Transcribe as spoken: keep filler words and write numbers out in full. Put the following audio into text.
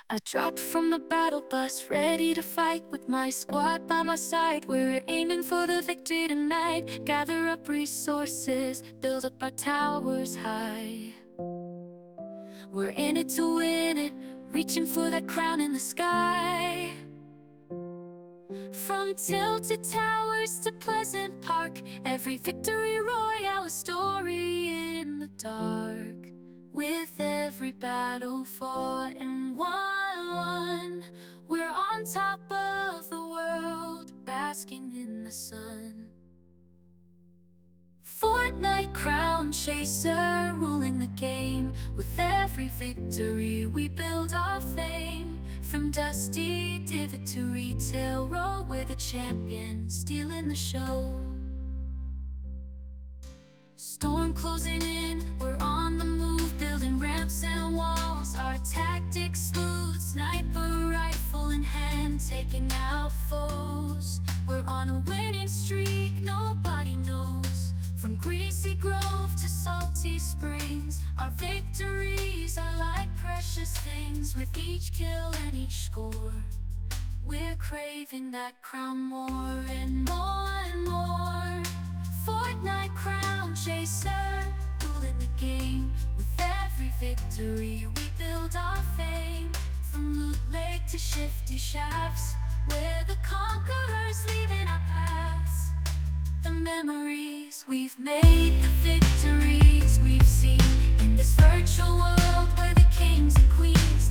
I dropped from the battle bus, ready to fight with my squad by my side. We're aiming for the victory tonight. Gather up resources, build up our towers high. We're in it to win it, reaching for that crown in the sky. From tilted towers to Pleasant Park, every victory royale a story in the dark. With every battle fought and won, we're on top of the world, basking in the sun. Fortnite crown chaser, ruling the game. With every victory we build our fame. From Dusty Divot to Retail Row, we're the champion, stealing the show. Storm closing in, we're on the move, building ramps and walls. Our tactics smooth, sniper rifle in hand, taking out foes. We're on a winning streak, nobody knows. From Greasy Grove to Salty Springs, our victories are like precious things. With each kill and each score, we're craving that crown more and more and more. Fortnite crown chaser, ruling the game. With every victory we build our fame. From Loot Lake to Shifty Shafts, we're the conquerors leaving our paths. The memories we've made, the victories we've seen. In this virtual world we're the kings and queens.